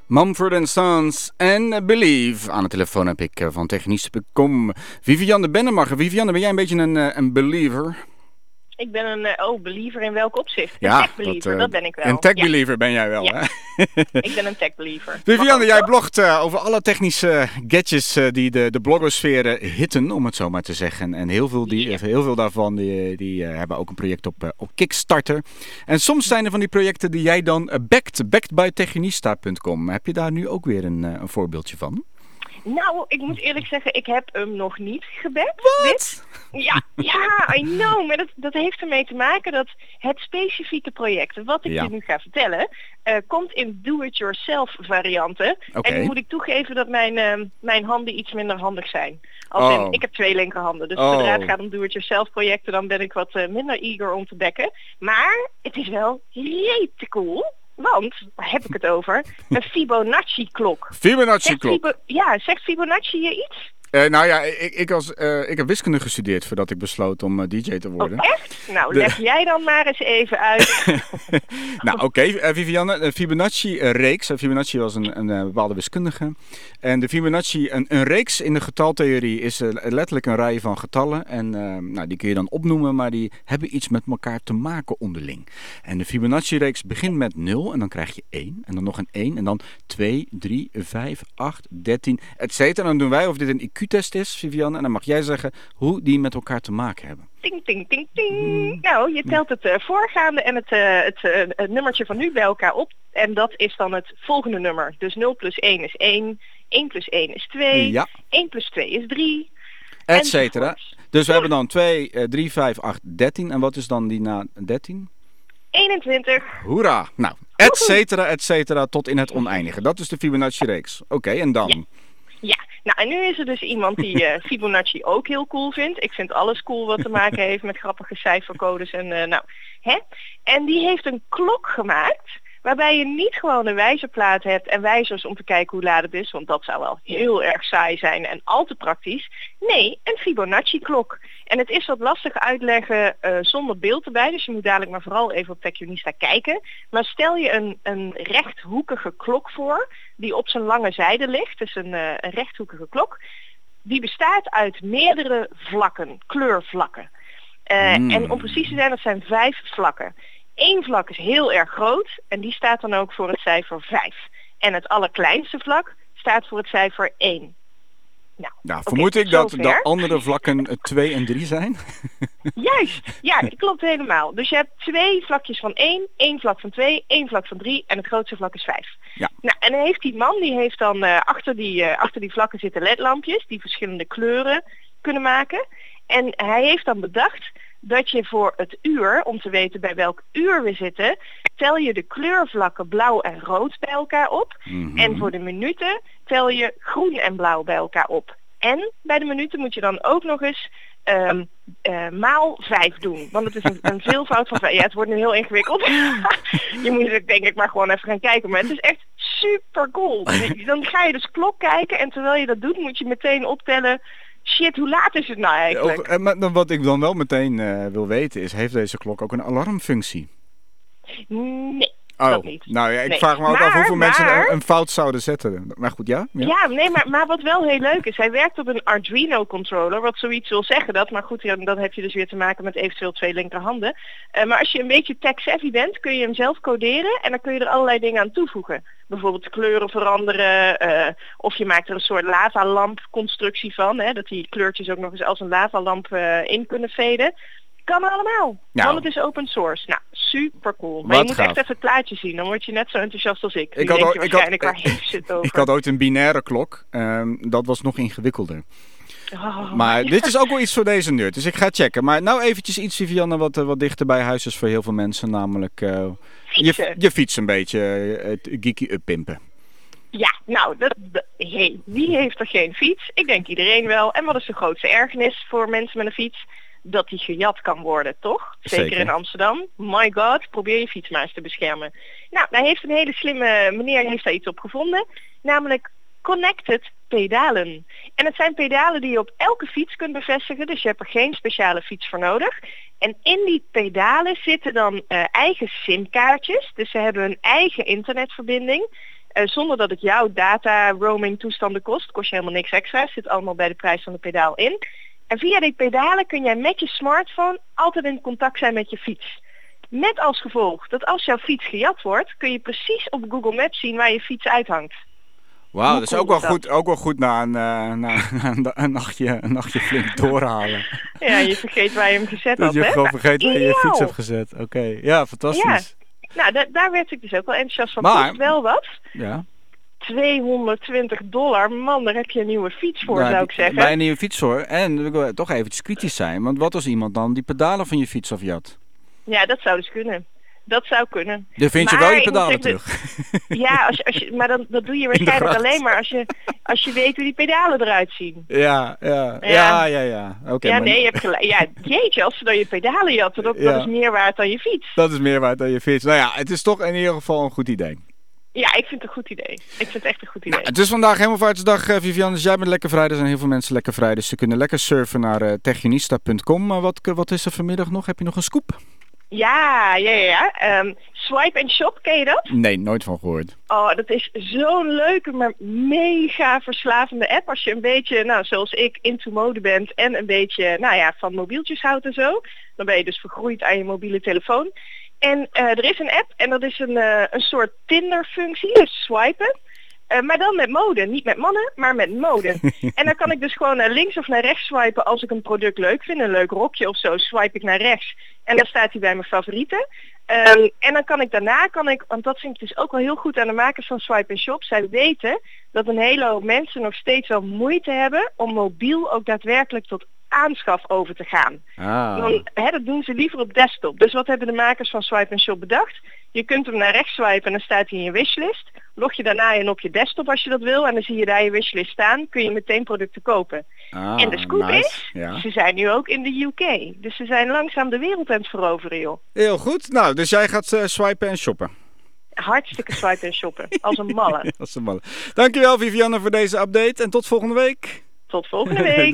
Mumford & Sons en Believe. Aan de telefoon heb ik van Technisch.com Vivianne Bennemacher. Vivianne, ben jij een beetje een believer? Ik ben een believer in welk opzicht? Ja, een tech-believer, dat ben ik wel. Een tech-believer ben jij wel, ja. hè? Ik ben een tech-believer. Vivianne, jij blogt over alle technische gadgets die de blogosfeer hitten, om het zo maar te zeggen. En heel veel daarvan die hebben ook een project op Kickstarter. En soms zijn er van die projecten die jij dan backed by Technista.com. Heb je daar nu ook weer een voorbeeldje van? Nou, ik moet eerlijk zeggen, ik heb hem nog niet gebackt. Wat? Ja, I know. Maar dat heeft ermee te maken dat het specifieke project, wat ik je nu ga vertellen, komt in do-it-yourself varianten. Okay. En nu moet ik toegeven dat mijn handen iets minder handig zijn. Ik heb 2 linkerhanden, dus zodra het gaat om do-it-yourself projecten, dan ben ik wat minder eager om te backen. Maar het is wel rete cool. Want, waar heb ik het over? Een Fibonacci-klok. Fibonacci-klok? Zegt Fibonacci je iets? Nou ja, ik heb wiskunde gestudeerd voordat ik besloot om DJ te worden. Oh, echt? Nou, leg jij dan maar eens even uit. Nou, oké, Vivianne, de Fibonacci-reeks. Fibonacci was een bepaalde wiskundige. En de Fibonacci, een reeks in de getaltheorie is letterlijk een rij van getallen. En die kun je dan opnoemen, maar die hebben iets met elkaar te maken onderling. En de Fibonacci-reeks begint met 0 en dan krijg je 1. En dan nog een 1 en dan 2, 3, 5, 8, 13, etc. En dan doen wij of dit een IQ-test is, Vivianne. En dan mag jij zeggen hoe die met elkaar te maken hebben. Ting, ting, ting, ting. Nou, je telt het voorgaande en het nummertje van nu bij elkaar op. En dat is dan het volgende nummer. Dus 0 plus 1 is 1, 1 plus 1 is 2, 1 plus 2 is 3. Etcetera. Dus we hebben dan 2, 3, 5, 8, 13. En wat is dan die na 13? 21. Hoera. Nou, etcetera, tot in het oneindige. Dat is de Fibonacci-reeks. Oké, en dan? Ja, nou en nu is er dus iemand die Fibonacci ook heel cool vindt. Ik vind alles cool wat te maken heeft met grappige cijfercodes en En die heeft een klok gemaakt waarbij je niet gewoon een wijzerplaat hebt en wijzers om te kijken hoe laat het is, want dat zou wel heel erg saai zijn en al te praktisch. Nee, een Fibonacci-klok. En het is wat lastig uitleggen zonder beeld erbij, dus je moet dadelijk maar vooral even op Technista kijken. Maar stel je een rechthoekige klok voor, die op zijn lange zijde ligt, dus een rechthoekige klok. Die bestaat uit meerdere vlakken, kleurvlakken. En om precies te zijn, dat zijn 5 vlakken. 1 vlak is heel erg groot en die staat dan ook voor het cijfer 5. En het allerkleinste vlak staat voor het cijfer 1. Nou, vermoed ik dat de andere vlakken 2 en 3 zijn? Juist, ja, dat klopt helemaal. Dus je hebt 2 vlakjes van 1, 1 vlak van 2, 1 vlak van 3 en het grootste vlak is 5. Ja. Nou, en dan heeft die man, die heeft dan achter die vlakken zitten ledlampjes die verschillende kleuren kunnen maken. En hij heeft dan bedacht dat je voor het uur, om te weten bij welk uur we zitten, tel je de kleurvlakken blauw en rood bij elkaar op. Mm-hmm. En voor de minuten tel je groen en blauw bij elkaar op. En bij de minuten moet je dan ook nog eens maal 5 doen. Want het is een veelvoud van 5. Ja, het wordt nu heel ingewikkeld. Je moet het denk ik maar gewoon even gaan kijken. Maar het is echt super cool. Dan ga je dus klok kijken en terwijl je dat doet moet je meteen optellen. Shit, hoe laat is het nou eigenlijk? Maar wat ik dan wel meteen wil weten is, heeft deze klok ook een alarmfunctie? Nee, dat niet. Nou ja, ik vraag me ook af hoeveel mensen een fout zouden zetten. Maar goed, ja? Ja, nee, maar wat wel heel leuk is, hij werkt op een Arduino controller, wat zoiets wil zeggen dat. Maar goed, ja, dan heb je dus weer te maken met eventueel 2 linkerhanden. Maar als je een beetje tech-savvy bent, kun je hem zelf coderen en dan kun je er allerlei dingen aan toevoegen. Bijvoorbeeld de kleuren veranderen, of je maakt er een soort lavalamp-constructie van, hè, dat die kleurtjes ook nog eens als een lavalamp in kunnen veden. Kan allemaal, want het is open source. Nou, super cool. Maar je moet echt even het plaatje zien, dan word je net zo enthousiast als ik. Ik had ooit een binaire klok, dat was nog ingewikkelder. Maar dit is ook wel iets voor deze nerd, dus ik ga checken. Maar nou eventjes iets, Vivianne, wat dichter bij huis is voor heel veel mensen, namelijk je fiets een beetje geeky uppimpen. Ja, nou, wie heeft er geen fiets? Ik denk iedereen wel. En wat is de grootste ergernis voor mensen met een fiets? Dat die gejat kan worden, toch? Zeker in Amsterdam. My god, probeer je fiets maar eens te beschermen. Nou, daar heeft een hele slimme meneer heeft daar iets op gevonden. Namelijk connected pedalen. En het zijn pedalen die je op elke fiets kunt bevestigen. Dus je hebt er geen speciale fiets voor nodig. En in die pedalen zitten dan eigen simkaartjes. Dus ze hebben een eigen internetverbinding. Zonder dat het jouw data roaming toestanden kost. Kost je helemaal niks extra. Zit allemaal bij de prijs van de pedaal in. En via die pedalen kun jij met je smartphone altijd in contact zijn met je fiets. Met als gevolg dat als jouw fiets gejat wordt, kun je precies op Google Maps zien waar je fiets uithangt. Wauw, dat is ook wel goed na een nachtje flink doorhalen. Ja, je vergeet waar je hem gezet had, Dat je hè? gewoon vergeet waar je je fiets hebt gezet. Oké, ja, fantastisch. Ja. Nou, daar werd ik dus ook wel enthousiast van. Maar, kost wel wat. Ja. $220, man, daar heb je een nieuwe fiets voor, Nou, zou ik zeggen. Bij een nieuwe fiets hoor. En ik wil toch eventjes kritisch zijn. Want wat als iemand dan die pedalen van je fiets afjat? Ja, dat zou dus kunnen. Dat zou kunnen. Dan vind je maar wel je pedalen terug. Ja, maar dat doe je waarschijnlijk alleen maar als je weet hoe die pedalen eruit zien. Ja. Oké. Ja, nee, je hebt gelijk. Ja, jeetje, als ze dan je pedalen jatten, dat is meer waard dan je fiets. Dat is meer waard dan je fiets. Nou ja, het is toch in ieder geval een goed idee. Ja, ik vind het een goed idee. Ik vind het echt een goed idee. Nou, het is vandaag Hemelvaartsdag, Vivian. Dus jij bent lekker vrij. Er zijn heel veel mensen lekker vrij. Dus ze kunnen lekker surfen naar techionista.com. Maar wat is er vanmiddag nog? Heb je nog een scoop? Ja. Swipe and Shop, ken je dat? Nee, nooit van gehoord. Oh, dat is zo'n leuke, maar mega verslavende app. Als je een beetje, nou, zoals ik, into mode bent en een beetje, nou ja, van mobieltjes houdt en zo. Dan ben je dus vergroeid aan je mobiele telefoon. En er is een app en dat is een soort Tinder-functie, dus swipen. Maar dan met mode. Niet met mannen, maar met mode. En dan kan ik dus gewoon naar links of naar rechts swipen als ik een product leuk vind. Een leuk rokje of zo, swipe ik naar rechts. En dan staat hij bij mijn favorieten. En dan kan ik daarna, want dat vind ik dus ook wel heel goed aan de makers van Swipe and Shop. Zij weten dat een hele hoop mensen nog steeds wel moeite hebben om mobiel ook daadwerkelijk tot aanschaf over te gaan. Dat doen ze liever op desktop. Dus wat hebben de makers van Swipe and Shop bedacht? Je kunt hem naar rechts swipen en dan staat hij in je wishlist. Log je daarna in op je desktop als je dat wil en dan zie je daar je wishlist staan. Kun je meteen producten kopen. En de scoop is, ze zijn nu ook in de UK. Dus ze zijn langzaam de wereld aan het veroveren, joh. Heel goed. Nou, dus jij gaat swipen en shoppen. Hartstikke swipen en shoppen. Als een malle. Als een malle. Dankjewel Vivianne voor deze update en tot volgende week. Tot volgende week.